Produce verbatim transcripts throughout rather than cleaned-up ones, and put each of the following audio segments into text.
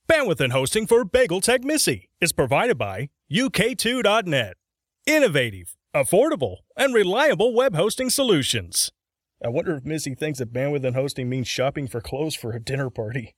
Bandwidth and hosting for Bagel Tech Missy is provided by U K two dot net. Innovative, affordable, and reliable web hosting solutions. I wonder if Missy thinks that bandwidth and hosting means shopping for clothes for a dinner party.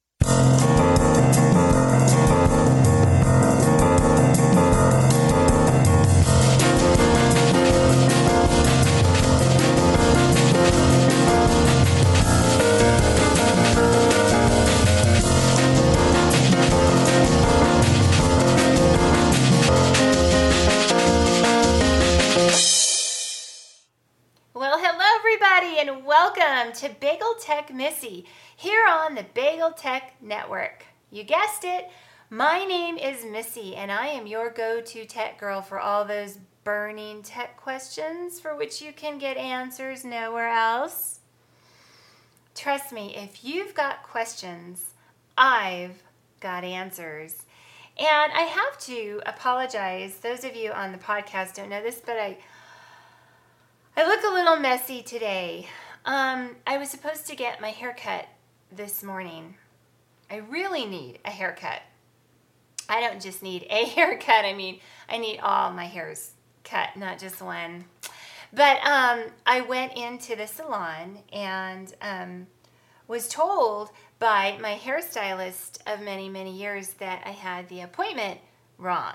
And welcome to Bagel Tech Missy here on the Bagel Tech Network. You guessed it, my name is Missy and I am your go-to tech girl for all those burning tech questions for which you can get answers nowhere else. Trust me, if you've got questions, I've got answers. And I have to apologize, those of you on the podcast don't know this, but I I look a little messy today. Um, I was supposed to get my hair cut this morning. I really need a haircut. I don't just need a haircut. I mean, I need all my hairs cut, not just one. But um, I went into the salon and um, was told by my hairstylist of many, many years that I had the appointment wrong.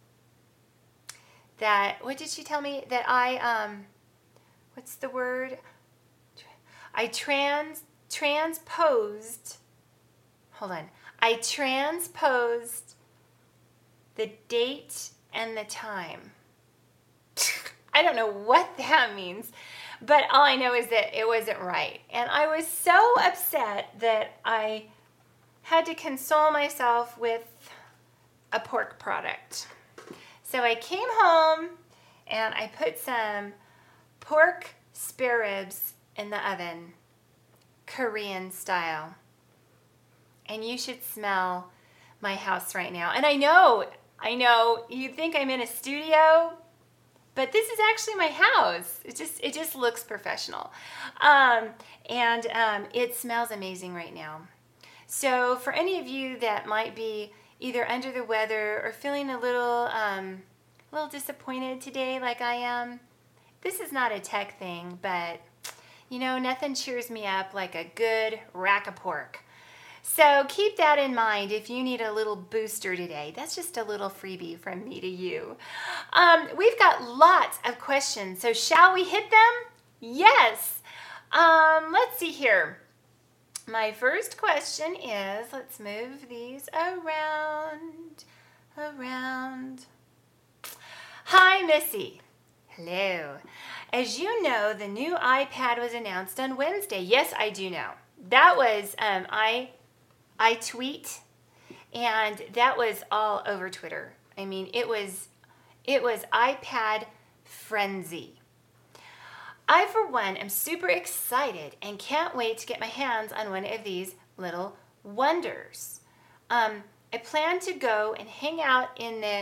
That, what did she tell me? That I... Um, What's the word? I trans transposed. Hold on. I transposed the date and the time. I don't know what that means, but all I know is that it wasn't right. And I was so upset that I had to console myself with a pork product. So I came home and I put some pork spare ribs in the oven, Korean style. And you should smell my house right now. And I know, I know, you think I'm in a studio, but this is actually my house. It just, it just looks professional. Um, and um, it smells amazing right now. So for any of you that might be either under the weather or feeling a little, um, a little disappointed today like I am, this is not a tech thing, but, you know, nothing cheers me up like a good rack of pork. So keep that in mind if you need a little booster today. That's just a little freebie from me to you. Um, we've got lots of questions, so shall we hit them? Yes. Um, let's see here. My first question is, let's move these around, around. Hi, Missy. Hello. As you know, the new iPad was announced on Wednesday. Yes, I do know. That was, um, I, I tweet, and that was all over Twitter. I mean, it was, it was iPad frenzy. I, for one, am super excited and can't wait to get my hands on one of these little wonders. Um, I plan to go and hang out in the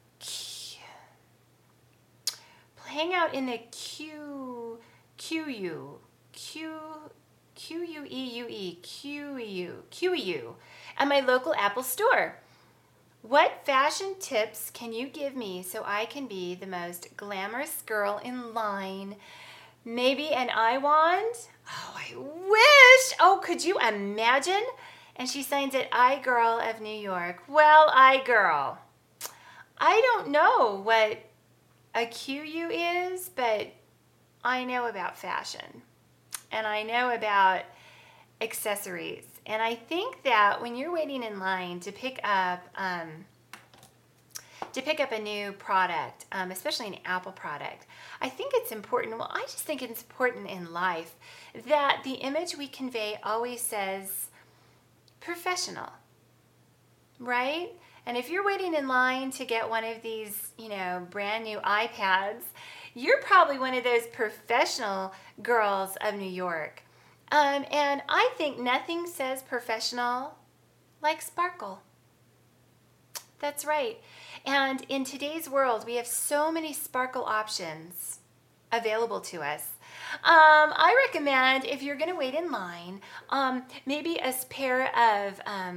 hang out in the Q, Q U, Q, Q U E U E, Q E U, Q E U, at my local Apple store. What fashion tips can you give me so I can be the most glamorous girl in line? Maybe an eye wand? Oh, I wish! Oh, could you imagine? And she signs it, I Girl of New York. Well, I Girl. I don't know what a Q U is, but I know about fashion and I know about accessories. And I think that when you're waiting in line to pick up um, to pick up a new product, um, especially an Apple product, I think it's important, well, I just think it's important in life that the image we convey always says professional, right? And if you're waiting in line to get one of these, you know, brand new iPads, you're probably one of those professional girls of New York. Um, and I think nothing says professional like sparkle. That's right. And in today's world, we have so many sparkle options available to us. Um, I recommend if you're going to wait in line, um, maybe a pair of um,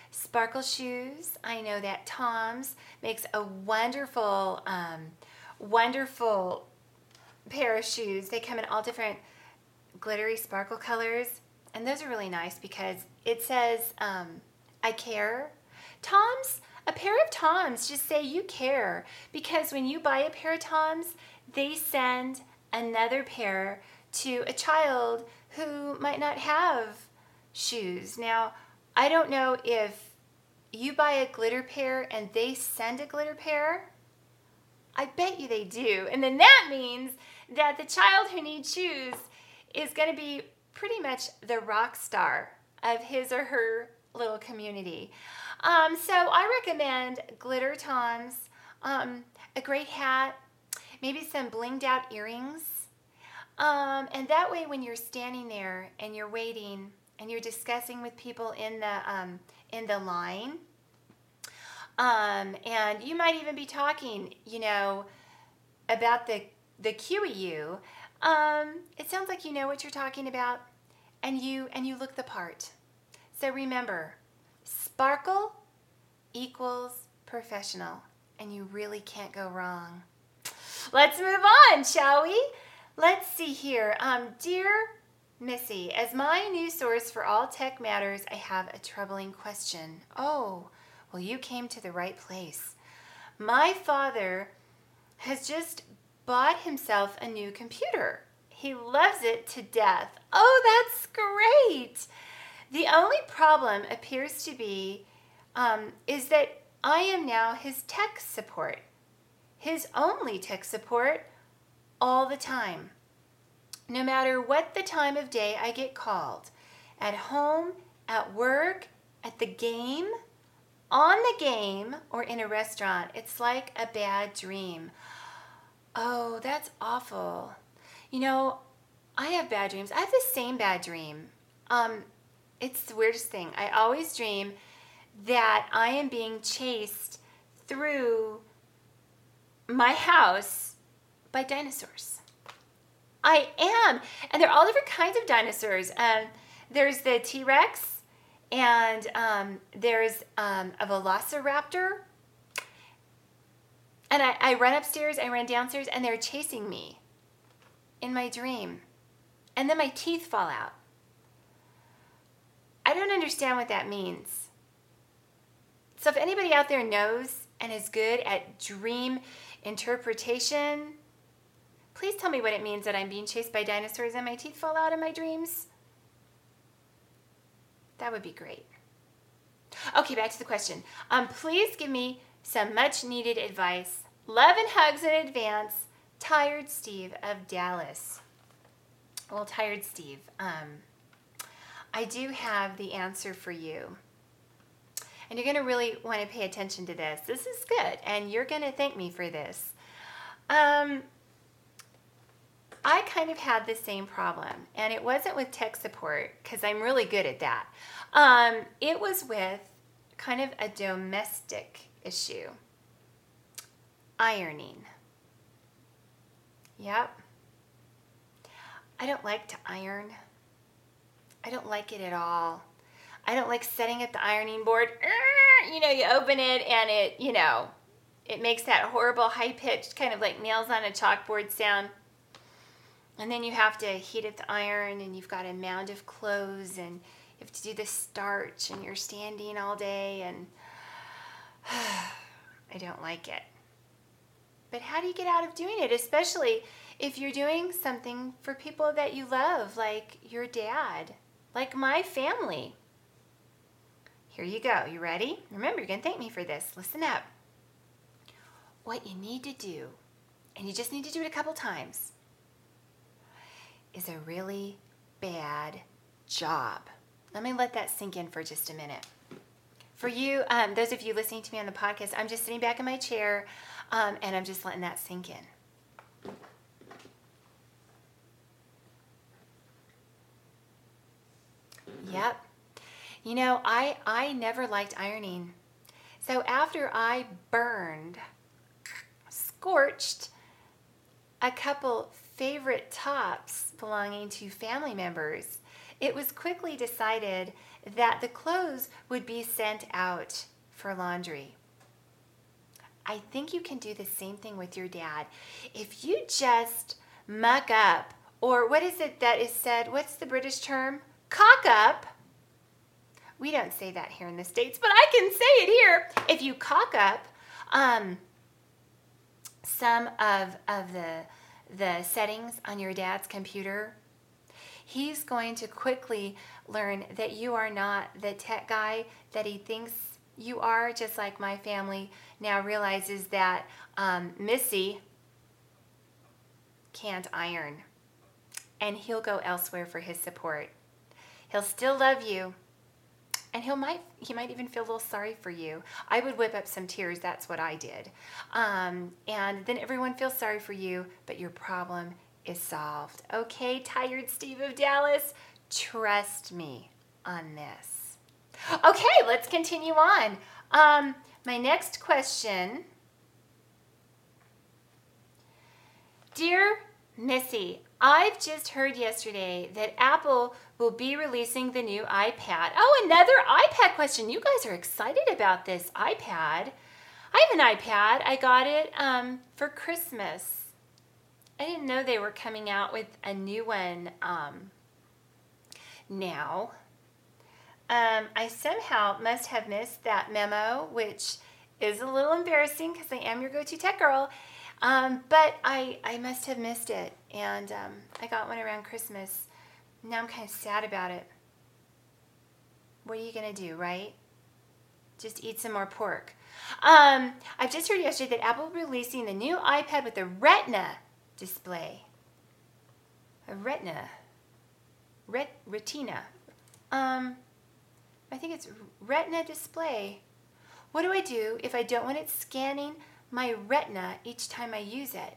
sparkle shoes. I know that Tom's makes a wonderful, um, wonderful pair of shoes. They come in all different glittery sparkle colors, and those are really nice because it says, um, I care. Tom's, a pair of Tom's just say you care, because when you buy a pair of Tom's, they send another pair to a child who might not have shoes. Now, I don't know if you buy a glitter pair and they send a glitter pair. I bet you they do. And then that means that the child who needs shoes is going to be pretty much the rock star of his or her little community. Um, so I recommend glitter Toms, um, a great hat, maybe some blinged out earrings. Um, and that way when you're standing there and you're waiting and you're discussing with people in the, um, in the line, um, and you might even be talking, you know, about the, the Q E U, um, it sounds like you know what you're talking about, and you, and you look the part. So remember, sparkle equals professional, and you really can't go wrong. Let's move on, shall we? Let's see here. Um, dear Missy, as my news source for all tech matters, I have a troubling question. Oh, well, you came to the right place. My father has just bought himself a new computer. He loves it to death. Oh, that's great. The only problem appears to be um, is that I am now his tech support, his only tech support all the time. No matter what the time of day I get called, at home, at work, at the game, on the game, or in a restaurant, it's like a bad dream. Oh, that's awful. You know, I have bad dreams. I have the same bad dream. Um, it's the weirdest thing. I always dream that I am being chased through my house by dinosaurs. I am. And they're all different kinds of dinosaurs. Um, there's the T-Rex, and um, there's um, a velociraptor. And I, I run upstairs, I run downstairs, and they're chasing me in my dream. And then my teeth fall out. I don't understand what that means. So if anybody out there knows and is good at dream interpretation, please tell me what it means that I'm being chased by dinosaurs and my teeth fall out in my dreams. That would be great. Okay, back to the question. Um, please give me some much needed advice. Love and hugs in advance. Tired Steve of Dallas. Well, Tired Steve, um, I do have the answer for you. And you're going to really want to pay attention to this. This is good, and you're going to thank me for this. Um, I kind of had the same problem, and it wasn't with tech support, because I'm really good at that. Um, it was with kind of a domestic issue. Ironing. Yep. I don't like to iron. I don't like it at all. I don't like setting up the ironing board. You know, you open it and it, you know, it makes that horrible high-pitched kind of like nails on a chalkboard sound. And then you have to heat up the iron, and you've got a mound of clothes, and you have to do the starch, and you're standing all day, and I don't like it. But how do you get out of doing it, especially if you're doing something for people that you love, like your dad, like my family? Here you go. You ready? Remember, you're going to thank me for this. Listen up. What you need to do, and you just need to do it a couple times, is a really bad job. Let me let that sink in for just a minute. For you, um, those of you listening to me on the podcast, I'm just sitting back in my chair, um, and I'm just letting that sink in. Yep. You know, I, I never liked ironing. So after I burned, scorched a couple favorite tops belonging to family members, it was quickly decided that the clothes would be sent out for laundry. I think you can do the same thing with your dad. If you just muck up, or what is it that is said, what's the British term? Cock up. We don't say that here in the States, but I can say it here. If you cock up um, some of, of the, the settings on your dad's computer, he's going to quickly learn that you are not the tech guy that he thinks you are, just like my family now realizes that um, Missy can't iron. And he'll go elsewhere for his support. He'll still love you. And he'll might he might even feel a little sorry for you. I would whip up some tears. That's what I did. Um, and then everyone feels sorry for you, but your problem is solved. Okay, tired Steve of Dallas, trust me on this. Okay, let's continue on. Um, my next question. Dear Missy, I've just heard yesterday that Apple will be releasing the new iPad. Oh, another iPad question. You guys are excited about this iPad. I have an iPad. I got it um, for Christmas. I didn't know they were coming out with a new one um, now. Um, I somehow must have missed that memo, which is a little embarrassing because I am your go-to tech girl. Um, but I, I must have missed it, and um, I got one around Christmas. Now I'm kind of sad about it. What are you going to do, right? Just eat some more pork. Um, I've just heard yesterday that Apple will be releasing the new iPad with a Retina display. A Retina. Ret- Retina. Um, I think it's Retina display. What do I do if I don't want it scanning my Retina each time I use it?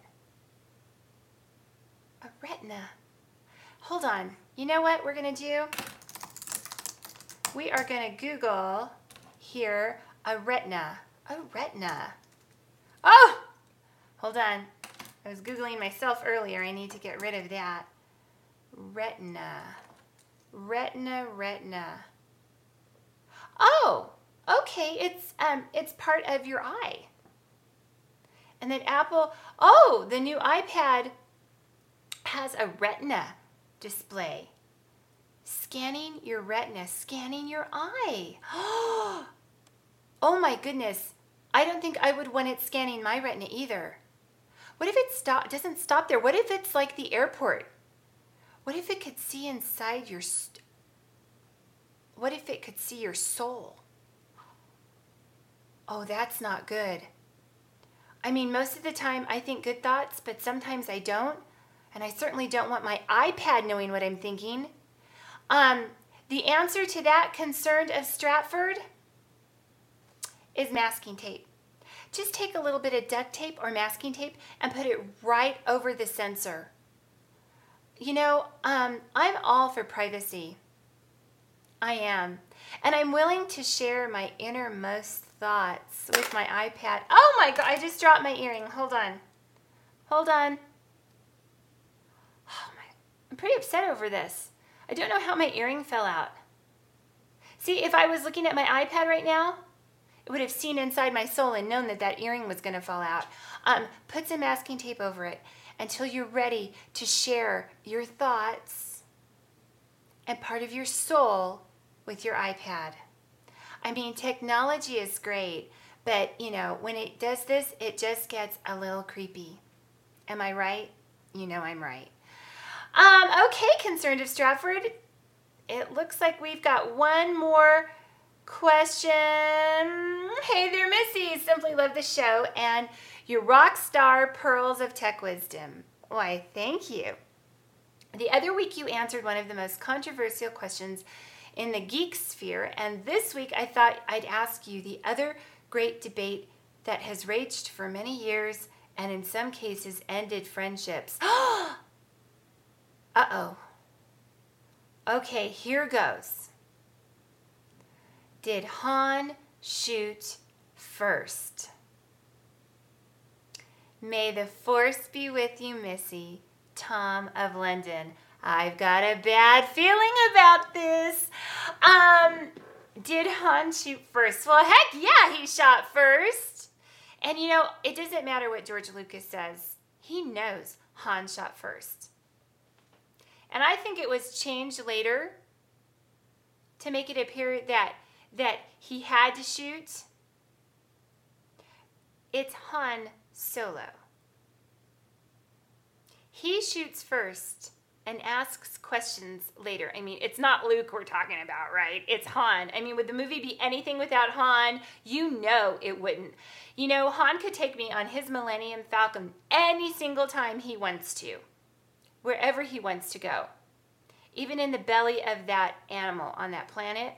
A Retina. Hold on. You know what we're going to do? We are going to Google here a Retina. A Retina. Oh! Hold on. I was Googling myself earlier. I need to get rid of that. Retina. Retina, Retina. Oh! Okay, it's um it's part of your eye. And then Apple, oh, the new iPad has a Retina display. Scanning your retina, scanning your eye. Oh my goodness. I don't think I would want it scanning my retina either. What if it stop, doesn't stop there? What if it's like the airport? What if it could see inside your, st- what if it could see your soul? Oh, that's not good. I mean, most of the time I think good thoughts, but sometimes I don't. And I certainly don't want my iPad knowing what I'm thinking. Um, the answer to that, Concerned of Stratford, is masking tape. Just take a little bit of duct tape or masking tape and put it right over the sensor. You know, um, I'm all for privacy. I am. And I'm willing to share my innermost thoughts with my iPad. Oh my God, I just dropped my earring. Hold on. Hold on. Oh my, I'm pretty upset over this. I don't know how my earring fell out. See, if I was looking at my iPad right now, it would have seen inside my soul and known that that earring was going to fall out. Um, put some masking tape over it until you're ready to share your thoughts and part of your soul with your iPad. I mean, technology is great, but, you know, when it does this, it just gets a little creepy. Am I right? You know I'm right. Um, okay, Concerned of Stratford. It looks like we've got one more question. Hey there, Missy. Simply love the show and your rock star pearls of tech wisdom. Why, thank you. The other week you answered one of the most controversial questions in the geek sphere, and this week I thought I'd ask you the other great debate that has raged for many years and in some cases ended friendships. Uh-oh. Okay, here goes. Did Han shoot first? May the force be with you, Missy. Tom of London. I've got a bad feeling about this. Um, did Han shoot first? Well, heck yeah, he shot first. And you know, it doesn't matter what George Lucas says. He knows Han shot first. And I think it was changed later to make it appear that, that he had to shoot. It's Han Solo. He shoots first and asks questions later. I mean, it's not Luke we're talking about, right? It's Han. I mean, would the movie be anything without Han? You know it wouldn't. You know, Han could take me on his Millennium Falcon any single time he wants to, wherever he wants to go. Even in the belly of that animal on that planet.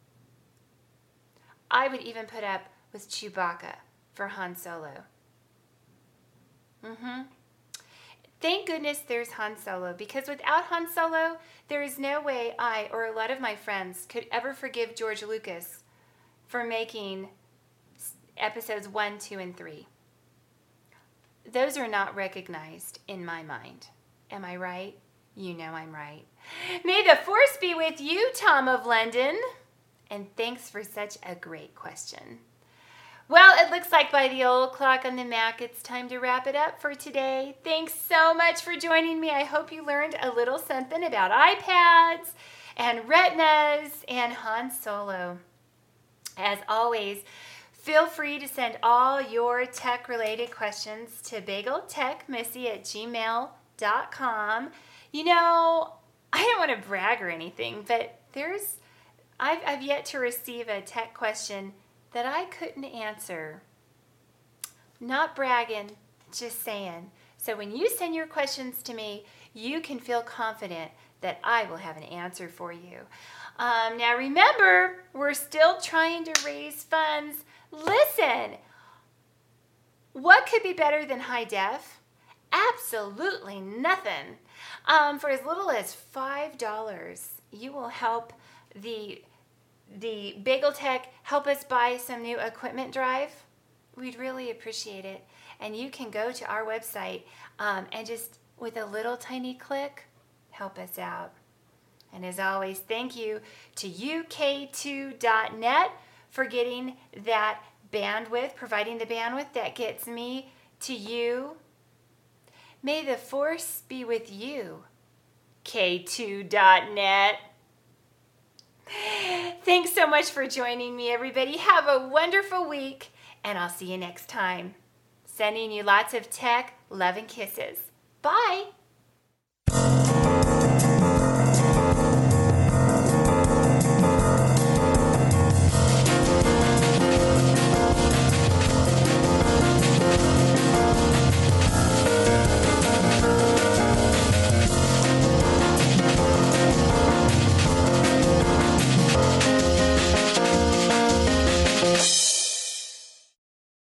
I would even put up with Chewbacca for Han Solo. Mm-hmm. Thank goodness there's Han Solo, because without Han Solo, there is no way I or a lot of my friends could ever forgive George Lucas for making episodes one, two, and three. Those are not recognized in my mind. Am I right? You know I'm right. May the force be with you, Tom of London. And thanks for such a great question. Well, it looks like by the old clock on the Mac, it's time to wrap it up for today. Thanks so much for joining me. I hope you learned a little something about iPads and retinas and Han Solo. As always, feel free to send all your tech-related questions to bagel tech missy at gmail dot com. You know, I don't want to brag or anything, but there's I've, I've yet to receive a tech question that I couldn't answer. Not bragging, just saying. So when you send your questions to me, you can feel confident that I will have an answer for you. Um, now remember, we're still trying to raise funds. Listen, what could be better than high def? Absolutely nothing. Um, for as little as five dollars, you will help the the Bagel Tech help us buy some new equipment drive. We'd really appreciate it. And you can go to our website um, and just with a little tiny click, help us out. And as always, thank you to U K two dot net for getting that bandwidth, providing the bandwidth that gets me to you. May the force be with you, K two dot net. Thanks so much for joining me, everybody. Have a wonderful week, and I'll see you next time. Sending you lots of tech, love, and kisses. Bye.